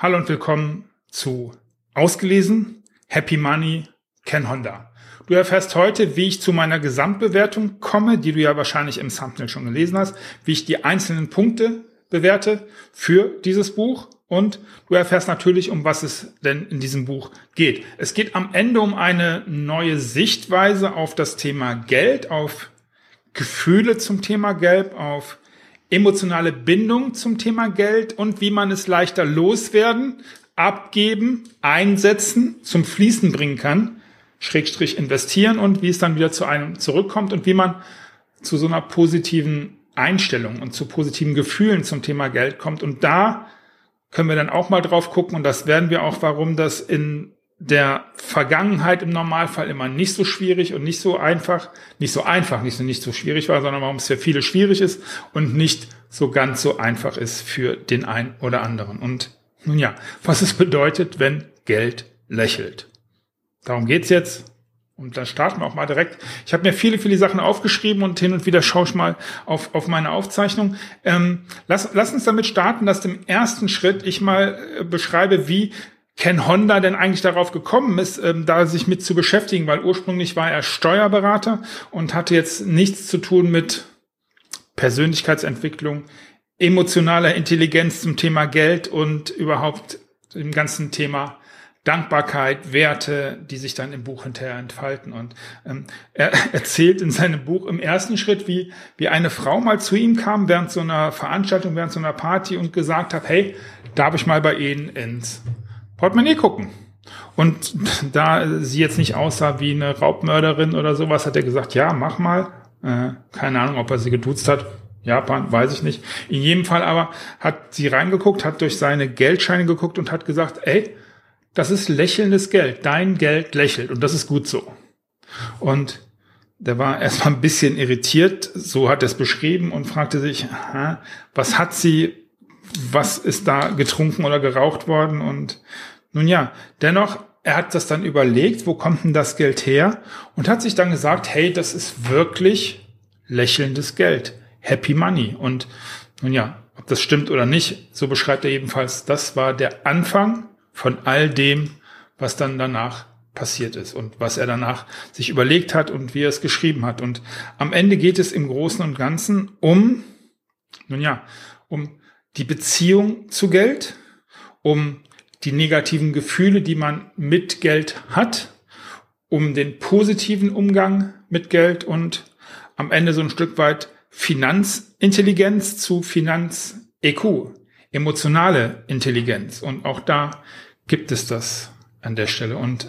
Hallo und willkommen zu Ausgelesen, Happy Money, Ken Honda. Du erfährst heute, wie ich zu meiner Gesamtbewertung komme, die du ja wahrscheinlich im Thumbnail schon gelesen hast, wie ich die einzelnen Punkte bewerte für dieses Buch und du erfährst natürlich, um was es denn in diesem Buch geht. Es geht am Ende um eine neue Sichtweise auf das Thema Geld, auf Gefühle zum Thema Geld, auf emotionale Bindung zum Thema Geld und wie man es leichter loswerden, abgeben, einsetzen, zum Fließen bringen kann, Schrägstrich investieren und wie es dann wieder zu einem zurückkommt und wie man zu so einer positiven Einstellung und zu positiven Gefühlen zum Thema Geld kommt. Und da können wir dann auch mal drauf gucken und das werden wir auch, warum das in der Vergangenheit im Normalfall immer nicht so schwierig und nicht so schwierig war, sondern warum es für viele schwierig ist und nicht so ganz so einfach ist für den einen oder anderen. Und nun ja, was es bedeutet, wenn Geld lächelt. Darum geht's jetzt. Und dann starten wir auch mal direkt. Ich habe mir viele Sachen aufgeschrieben und hin und wieder schaue ich mal auf meine Aufzeichnung. Lass uns damit starten, dass im ersten Schritt ich mal beschreibe, wie Ken Honda denn eigentlich darauf gekommen ist, da sich mit zu beschäftigen, weil ursprünglich war er Steuerberater und hatte jetzt nichts zu tun mit Persönlichkeitsentwicklung, emotionaler Intelligenz zum Thema Geld und überhaupt dem ganzen Thema Dankbarkeit, Werte, die sich dann im Buch hinterher entfalten. Und er erzählt in seinem Buch im ersten Schritt, wie eine Frau mal zu ihm kam während so einer Veranstaltung, während so einer Party und gesagt hat, hey, darf ich mal bei Ihnen ins Portemonnaie gucken? Und da sie jetzt nicht aussah wie eine Raubmörderin oder sowas, hat er gesagt, ja, mach mal. Keine Ahnung, ob er sie geduzt hat. Japan, weiß ich nicht. In jedem Fall aber hat sie reingeguckt, hat durch seine Geldscheine geguckt und hat gesagt, ey, das ist lächelndes Geld. Dein Geld lächelt und das ist gut so. Und der war erstmal ein bisschen irritiert, so hat er es beschrieben und fragte sich, was ist da getrunken oder geraucht worden? Und nun ja, dennoch, er hat das dann überlegt, wo kommt denn das Geld her? Und hat sich dann gesagt, hey, das ist wirklich lächelndes Geld. Happy Money. Und nun ja, ob das stimmt oder nicht, so beschreibt er jedenfalls, das war der Anfang von all dem, was dann danach passiert ist und was er danach sich überlegt hat und wie er es geschrieben hat. Und am Ende geht es im Großen und Ganzen um die Beziehung zu Geld, um die negativen Gefühle, die man mit Geld hat, um den positiven Umgang mit Geld und am Ende so ein Stück weit Finanzintelligenz zu Finanz-EQ, emotionale Intelligenz. Und auch da gibt es das an der Stelle. Und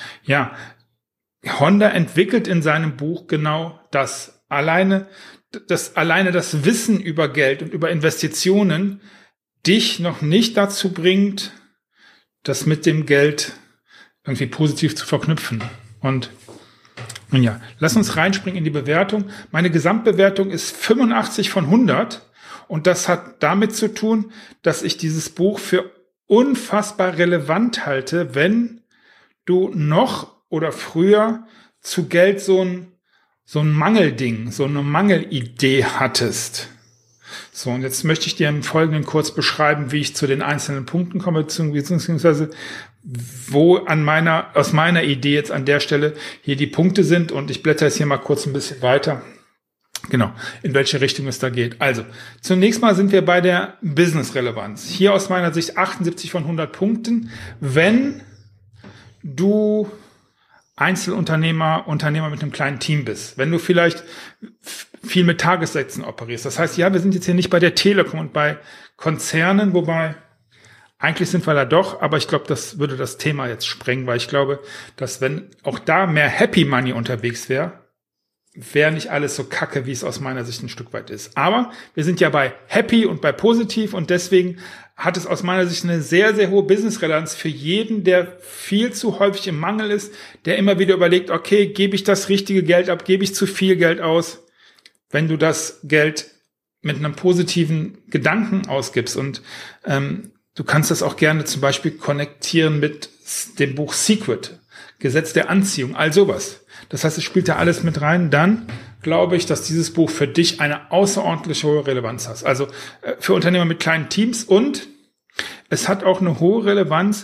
Honda entwickelt in seinem Buch genau das. Alleine das Wissen über Geld und über Investitionen dich noch nicht dazu bringt, das mit dem Geld irgendwie positiv zu verknüpfen. Und nun ja, lass uns reinspringen in die Bewertung. Meine Gesamtbewertung ist 85 von 100 und das hat damit zu tun, dass ich dieses Buch für unfassbar relevant halte, wenn du noch oder früher zu Geld so ein Mangelding, so eine Mangelidee hattest. So, und jetzt möchte ich dir im Folgenden kurz beschreiben, wie ich zu den einzelnen Punkten komme, beziehungsweise wo aus meiner Idee jetzt an der Stelle hier die Punkte sind. Und ich blätter jetzt hier mal kurz ein bisschen weiter. Genau, in welche Richtung es da geht. Also, zunächst mal sind wir bei der Business-Relevanz. Hier aus meiner Sicht 78 von 100 Punkten. Wenn du Einzelunternehmer mit einem kleinen Team bist, wenn du vielleicht viel mit Tagessätzen operierst. Das heißt, ja, wir sind jetzt hier nicht bei der Telekom und bei Konzernen, wobei eigentlich sind wir da doch, aber ich glaube, das würde das Thema jetzt sprengen, weil ich glaube, dass wenn auch da mehr Happy Money unterwegs wäre nicht alles so kacke, wie es aus meiner Sicht ein Stück weit ist. Aber wir sind ja bei Happy und bei Positiv und deswegen hat es aus meiner Sicht eine sehr, sehr hohe Business-Relevanz für jeden, der viel zu häufig im Mangel ist, der immer wieder überlegt, okay, gebe ich das richtige Geld ab, gebe ich zu viel Geld aus? Wenn du das Geld mit einem positiven Gedanken ausgibst und du kannst das auch gerne zum Beispiel konnektieren mit dem Buch Secret, Gesetz der Anziehung, all sowas. Das heißt, es spielt da alles mit rein. Dann glaube ich, dass dieses Buch für dich eine außerordentlich hohe Relevanz hat. Also für Unternehmer mit kleinen Teams und es hat auch eine hohe Relevanz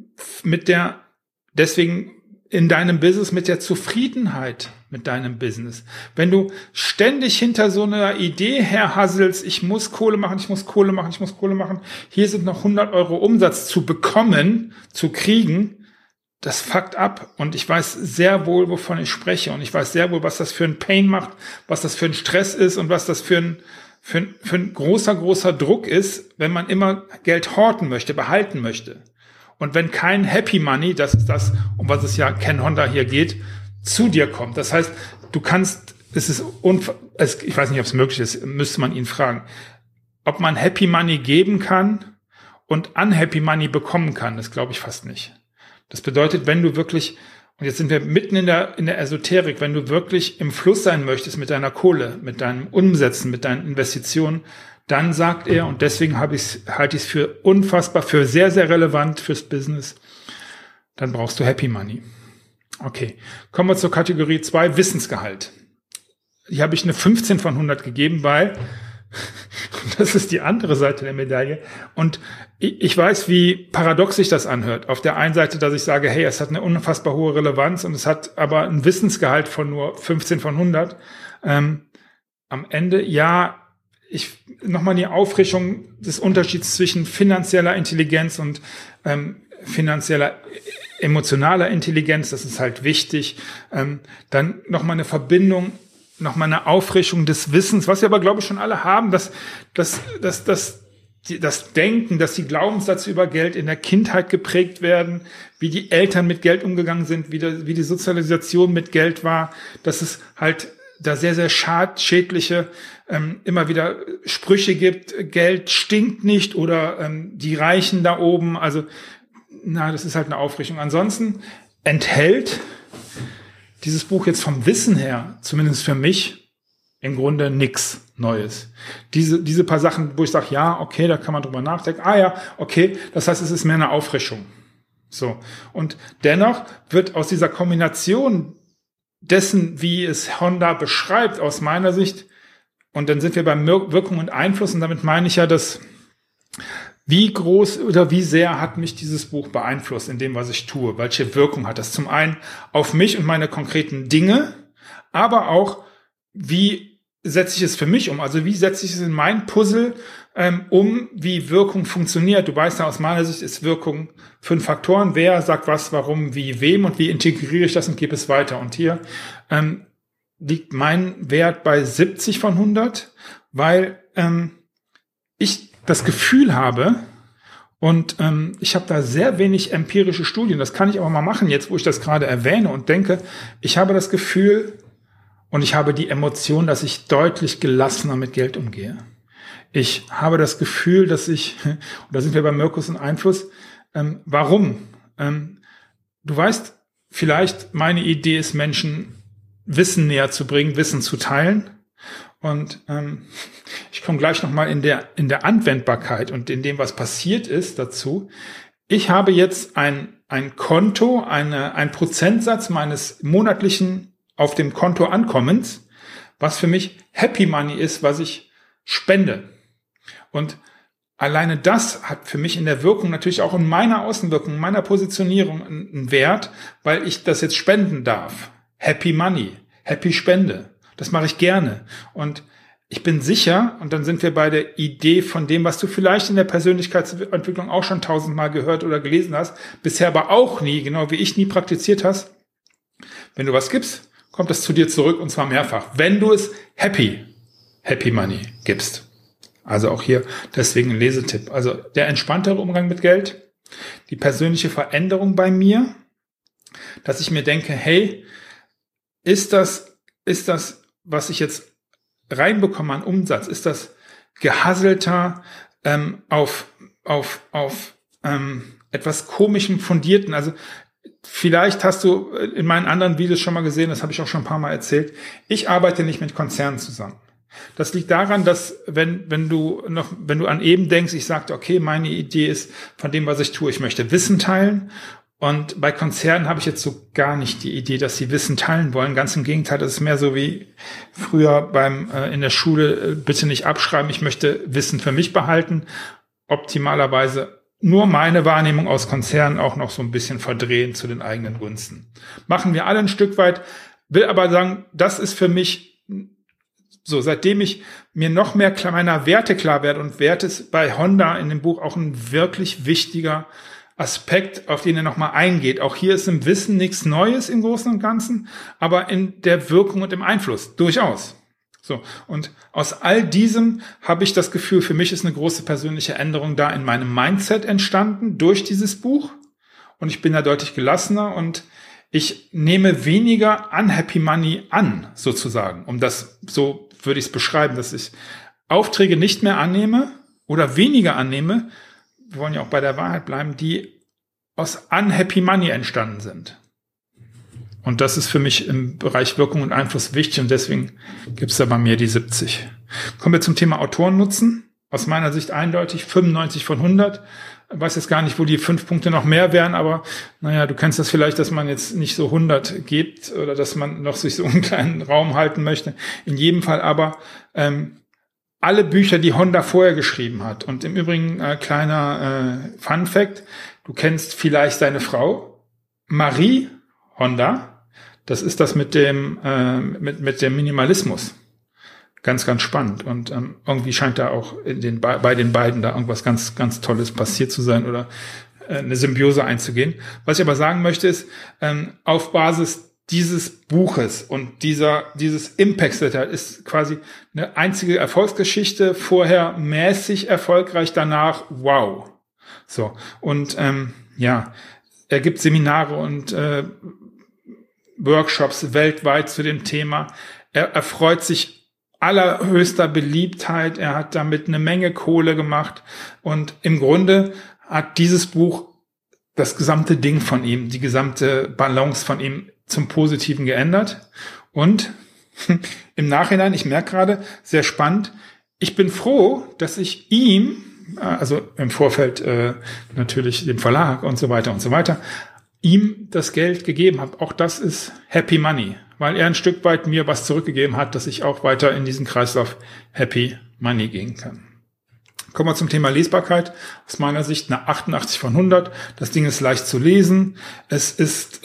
deswegen in deinem Business mit der Zufriedenheit mit deinem Business. Wenn du ständig hinter so einer Idee herhasselst, ich muss Kohle machen, hier sind noch 100 Euro Umsatz zu bekommen, zu kriegen, das fuckt ab. Und ich weiß sehr wohl, wovon ich spreche. Und ich weiß sehr wohl, was das für ein Pain macht, was das für ein Stress ist und was das für ein großer Druck ist, wenn man immer Geld horten möchte, behalten möchte. Und wenn kein Happy Money, das ist das, um was es ja Ken Honda hier geht, zu dir kommt. Das heißt, du kannst, ich weiß nicht, ob es möglich ist, müsste man ihn fragen, ob man Happy Money geben kann und Unhappy Money bekommen kann. Das glaube ich fast nicht. Das bedeutet, wenn du wirklich, und jetzt sind wir mitten in der Esoterik, wenn du wirklich im Fluss sein möchtest mit deiner Kohle, mit deinem Umsetzen, mit deinen Investitionen, dann sagt er, und deswegen halte ich es für unfassbar, für sehr, sehr relevant fürs Business, dann brauchst du Happy Money. Okay, kommen wir zur Kategorie 2, Wissensgehalt. Hier habe ich eine 15 von 100 gegeben, weil das ist die andere Seite der Medaille. Und ich weiß, wie paradox sich das anhört. Auf der einen Seite, dass ich sage, hey, es hat eine unfassbar hohe Relevanz und es hat aber ein Wissensgehalt von nur 15 von 100. Am Ende, ja, nochmal die Auffrischung des Unterschieds zwischen finanzieller Intelligenz und finanzieller emotionaler Intelligenz, das ist halt wichtig. Dann nochmal eine Verbindung, nochmal eine Auffrischung des Wissens, was wir aber, glaube ich, schon alle haben, dass das Denken, dass die Glaubenssätze über Geld in der Kindheit geprägt werden, wie die Eltern mit Geld umgegangen sind, wie die Sozialisation mit Geld war, dass es halt da sehr, sehr schädliche immer wieder Sprüche gibt, Geld stinkt nicht oder die Reichen da oben, also das ist halt eine Aufrichtung. Ansonsten enthält dieses Buch jetzt vom Wissen her, zumindest für mich, im Grunde nix Neues. Diese paar Sachen, wo ich sage, ja, okay, da kann man drüber nachdenken. Ah ja, okay, das heißt, es ist mehr eine Auffrischung. So. Und dennoch wird aus dieser Kombination dessen, wie es Honda beschreibt, aus meiner Sicht, und dann sind wir beim Wirkung und Einfluss, und damit meine ich ja, dass wie groß oder wie sehr hat mich dieses Buch beeinflusst in dem, was ich tue? Welche Wirkung hat das? Zum einen auf mich und meine konkreten Dinge, aber auch, wie setze ich es für mich um? Also wie setze ich es in mein Puzzle wie Wirkung funktioniert? Du weißt ja, aus meiner Sicht ist Wirkung 5 Faktoren. Wer sagt was, warum, wie, wem und wie integriere ich das und gebe es weiter? Und hier liegt mein Wert bei 70 von 100, weil ich das Gefühl habe, und ich habe da sehr wenig empirische Studien, das kann ich aber mal machen jetzt, wo ich das gerade erwähne und denke, ich habe das Gefühl und ich habe die Emotion, dass ich deutlich gelassener mit Geld umgehe. Ich habe das Gefühl, dass und da sind wir bei Mirkus und Einfluss, warum? Du weißt, vielleicht meine Idee ist, Menschen Wissen näher zu bringen, Wissen zu teilen. Und ich komme gleich nochmal in der Anwendbarkeit und in dem, was passiert ist, dazu. Ich habe jetzt ein Konto, ein Prozentsatz meines monatlichen auf dem Konto Ankommens, was für mich Happy Money ist, was ich spende. Und alleine das hat für mich in der Wirkung natürlich auch in meiner Außenwirkung, in meiner Positionierung einen Wert, weil ich das jetzt spenden darf. Happy Money, Happy Spende. Das mache ich gerne. Und ich bin sicher, und dann sind wir bei der Idee von dem, was du vielleicht in der Persönlichkeitsentwicklung auch schon 1000-mal gehört oder gelesen hast, bisher aber auch nie, genau wie ich nie praktiziert hast. Wenn du was gibst, kommt das zu dir zurück, und zwar mehrfach. Wenn du es Happy Money gibst. Also auch hier deswegen ein Lesetipp. Also der entspanntere Umgang mit Geld, die persönliche Veränderung bei mir, dass ich mir denke, hey, ist das, was ich jetzt reinbekomme an Umsatz, ist das gehasselter auf etwas komischem fundierten? Also vielleicht hast du in meinen anderen Videos schon mal gesehen, das habe ich auch schon ein paar Mal erzählt, ich arbeite nicht mit Konzernen zusammen. Das liegt daran, dass wenn du an eben denkst, ich sagte, okay, meine Idee ist von dem, was ich tue, ich möchte Wissen teilen. Und bei Konzernen habe ich jetzt so gar nicht die Idee, dass sie Wissen teilen wollen. Ganz im Gegenteil, das ist mehr so wie früher in der Schule, bitte nicht abschreiben, ich möchte Wissen für mich behalten. Optimalerweise nur meine Wahrnehmung aus Konzernen auch noch so ein bisschen verdrehen zu den eigenen Gunsten. Machen wir alle ein Stück weit, will aber sagen, das ist für mich so, seitdem ich mir noch mehr meiner Werte klar werde, und Werte ist bei Honda in dem Buch auch ein wirklich wichtiger Aspekt, auf den er nochmal eingeht. Auch hier ist im Wissen nichts Neues im Großen und Ganzen, aber in der Wirkung und im Einfluss durchaus. So, und aus all diesem habe ich das Gefühl, für mich ist eine große persönliche Änderung da in meinem Mindset entstanden durch dieses Buch. Und ich bin da deutlich gelassener und ich nehme weniger Unhappy Money an, sozusagen. So würde ich es beschreiben, dass ich Aufträge nicht mehr annehme oder weniger annehme, wir wollen ja auch bei der Wahrheit bleiben, die aus Unhappy Money entstanden sind. Und das ist für mich im Bereich Wirkung und Einfluss wichtig und deswegen gibt es da bei mir die 70. Kommen wir zum Thema Autorennutzen. Aus meiner Sicht eindeutig 95 von 100. Ich weiß jetzt gar nicht, wo die 5 Punkte noch mehr wären, aber naja, du kennst das vielleicht, dass man jetzt nicht so 100 gibt oder dass man noch sich so einen kleinen Raum halten möchte. In jedem Fall aber alle Bücher, die Honda vorher geschrieben hat. Und im Übrigen kleiner Fun Fact, du kennst vielleicht seine Frau, Marie Honda. Das ist das mit dem Minimalismus. Ganz, ganz spannend. Und irgendwie scheint da auch bei den beiden da irgendwas ganz, ganz Tolles passiert zu sein oder eine Symbiose einzugehen. Was ich aber sagen möchte ist, auf Basis dieses Buches und dieses Impact Letter ist quasi eine einzige Erfolgsgeschichte, vorher mäßig erfolgreich, danach wow. So, und er gibt Seminare und Workshops weltweit zu dem Thema. Er erfreut sich allerhöchster Beliebtheit. Er hat damit eine Menge Kohle gemacht. Und im Grunde hat dieses Buch das gesamte Ding von ihm, die gesamte Balance von ihm zum Positiven geändert. Und im Nachhinein, ich merke gerade, sehr spannend, ich bin froh, dass ich ihm, also im Vorfeld natürlich dem Verlag und so weiter, ihm das Geld gegeben habe. Auch das ist Happy Money, weil er ein Stück weit mir was zurückgegeben hat, dass ich auch weiter in diesen Kreislauf Happy Money gehen kann. Kommen wir zum Thema Lesbarkeit. Aus meiner Sicht eine 88 von 100. Das Ding ist leicht zu lesen. Es ist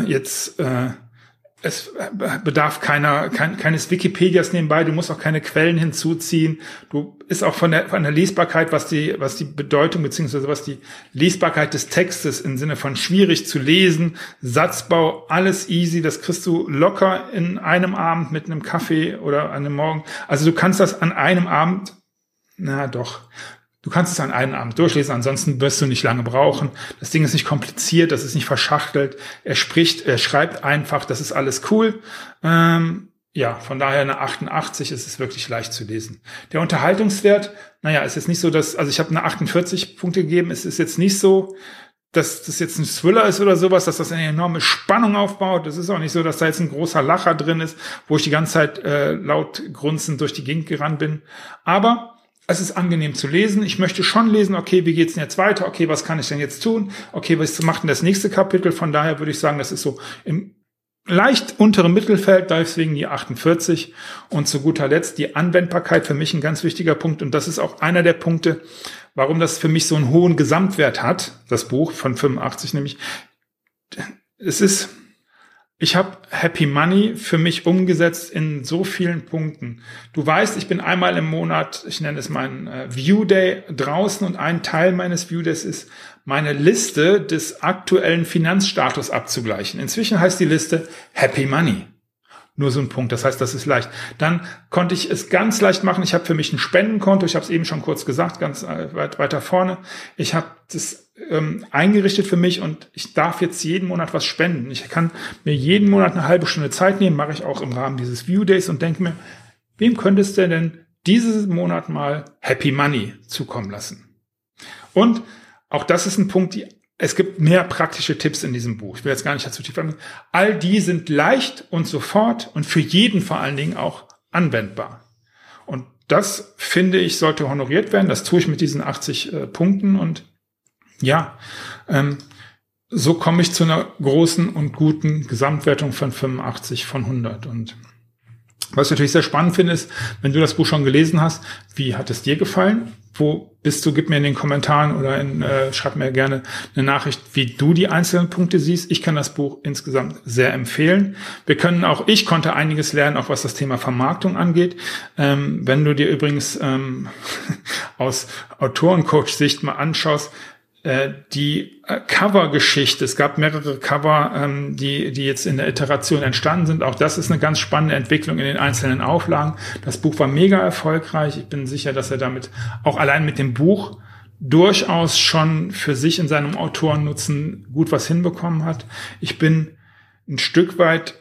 es bedarf keines Wikipedias nebenbei. Du musst auch keine Quellen hinzuziehen. Du ist auch von der Lesbarkeit, was die Bedeutung beziehungsweise was die Lesbarkeit des Textes im Sinne von schwierig zu lesen, Satzbau, alles easy. Das kriegst du locker in einem Abend mit einem Kaffee oder an einem Morgen. Also du kannst das an einem Abend, du kannst es an einem Abend durchlesen, ansonsten wirst du nicht lange brauchen. Das Ding ist nicht kompliziert, das ist nicht verschachtelt. Er schreibt einfach, das ist alles cool. Von daher eine 88, es ist wirklich leicht zu lesen. Der Unterhaltungswert, ist jetzt nicht so, also ich habe eine 48 Punkte gegeben. Es ist jetzt nicht so, dass das jetzt ein Thriller ist oder sowas, dass das eine enorme Spannung aufbaut. Das ist auch nicht so, dass da jetzt ein großer Lacher drin ist, wo ich die ganze Zeit laut grunzend durch die Gegend gerannt bin. Aber es ist angenehm zu lesen. Ich möchte schon lesen, okay, wie geht's denn jetzt weiter? Okay, was kann ich denn jetzt tun? Okay, was macht denn das nächste Kapitel? Von daher würde ich sagen, das ist so im leicht unteren Mittelfeld, deswegen die 48. Und zu guter Letzt die Anwendbarkeit, für mich ein ganz wichtiger Punkt. Und das ist auch einer der Punkte, warum das für mich so einen hohen Gesamtwert hat, das Buch von 85, nämlich ich habe Happy Money für mich umgesetzt in so vielen Punkten. Du weißt, ich bin einmal im Monat, ich nenne es meinen View Day draußen und ein Teil meines View Days ist, meine Liste des aktuellen Finanzstatus abzugleichen. Inzwischen heißt die Liste Happy Money. Nur so ein Punkt, das heißt, das ist leicht. Dann konnte ich es ganz leicht machen. Ich habe für mich ein Spendenkonto, ich habe es eben schon kurz gesagt, ganz weit weiter vorne. Ich habe das eingerichtet für mich und ich darf jetzt jeden Monat was spenden. Ich kann mir jeden Monat eine halbe Stunde Zeit nehmen, mache ich auch im Rahmen dieses View Days und denke mir, wem könntest du denn diesen Monat mal Happy Money zukommen lassen? Und auch das ist ein Punkt, es gibt mehr praktische Tipps in diesem Buch. Ich will jetzt gar nicht dazu tief eingehen. All die sind leicht und sofort und für jeden vor allen Dingen auch anwendbar. Und das, finde ich, sollte honoriert werden. Das tue ich mit diesen 80 Punkten und so komme ich zu einer großen und guten Gesamtwertung von 85 von 100. Und was ich natürlich sehr spannend finde, ist, wenn du das Buch schon gelesen hast, wie hat es dir gefallen? wo bist du? Gib mir in den Kommentaren oder schreib mir gerne eine Nachricht, wie du die einzelnen Punkte siehst. Ich kann das Buch insgesamt sehr empfehlen. Ich konnte einiges lernen, auch was das Thema Vermarktung angeht. Wenn du dir übrigens aus Autorencoach-Sicht mal anschaust, die Cover-Geschichte. Es gab mehrere Cover, die jetzt in der Iteration entstanden sind. Auch das ist eine ganz spannende Entwicklung in den einzelnen Auflagen. Das Buch war mega erfolgreich. Ich bin sicher, dass er damit auch allein mit dem Buch durchaus schon für sich in seinem Autorennutzen gut was hinbekommen hat. Ich bin ein Stück weit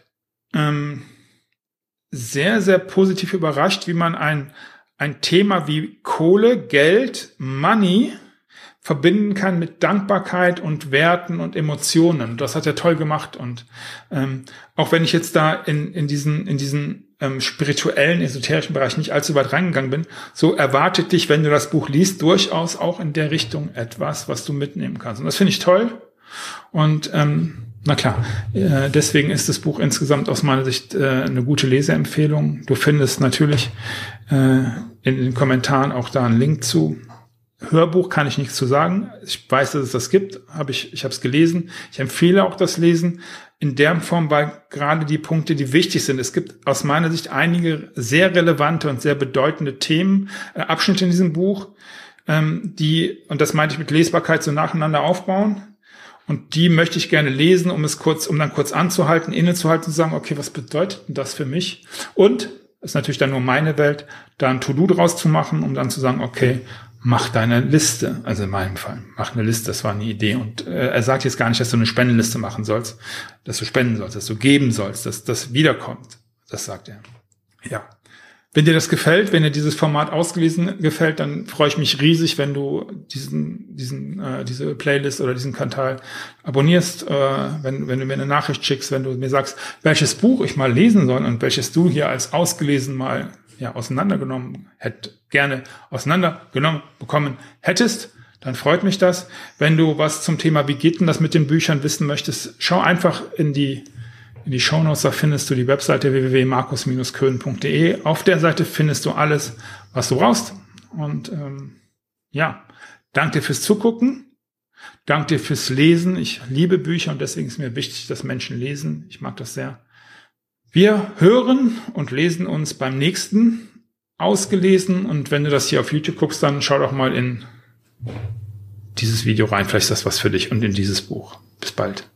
sehr, sehr positiv überrascht, wie man ein Thema wie Kohle, Geld, Money verbinden kann mit Dankbarkeit und Werten und Emotionen. Das hat er toll gemacht. Und auch wenn ich jetzt da in diesen spirituellen, esoterischen Bereich nicht allzu weit reingegangen bin, so erwartet dich, wenn du das Buch liest, durchaus auch in der Richtung etwas, was du mitnehmen kannst. Und das finde ich toll. Und na klar, deswegen ist das Buch insgesamt aus meiner Sicht eine gute Leseempfehlung. Du findest natürlich in den Kommentaren auch da einen Link zu. Hörbuch kann ich nichts zu sagen. Ich weiß, dass es das gibt. Ich habe es gelesen. Ich empfehle auch das Lesen in der Form, weil gerade die Punkte, die wichtig sind. Es gibt aus meiner Sicht einige sehr relevante und sehr bedeutende Themen, Abschnitte in diesem Buch, die, und das meinte ich mit Lesbarkeit, so nacheinander aufbauen. Und die möchte ich gerne lesen, um dann kurz anzuhalten, innezuhalten und zu sagen, okay, was bedeutet denn das für mich? Und, das ist natürlich dann nur meine Welt, da ein To-Do draus zu machen, um dann zu sagen, okay, mach deine Liste. Also in meinem Fall, mach eine Liste, das war eine Idee. Und er sagt jetzt gar nicht, dass du eine Spendenliste machen sollst, dass du spenden sollst, dass du geben sollst, dass das wiederkommt. Das sagt er. Ja. Wenn dir das gefällt, wenn dir dieses Format ausgelesen gefällt, dann freue ich mich riesig, wenn du diese Playlist oder diesen Kanal abonnierst, wenn du mir eine Nachricht schickst, wenn du mir sagst, welches Buch ich mal lesen soll und welches du hier als ausgelesen mal auseinandergenommen bekommen hättest, dann freut mich das. Wenn du was zum Thema, wie geht denn das mit den Büchern wissen möchtest, schau einfach in die Shownotes, da findest du die Webseite www.markus-köhn.de. Auf der Seite findest du alles, was du brauchst. Und danke dir fürs Zugucken. Danke dir fürs Lesen. Ich liebe Bücher und deswegen ist mir wichtig, dass Menschen lesen. Ich mag das sehr. Wir hören und lesen uns beim nächsten ausgelesen. Und wenn du das hier auf YouTube guckst, dann schau doch mal in dieses Video rein. Vielleicht ist das was für dich und in dieses Buch. Bis bald.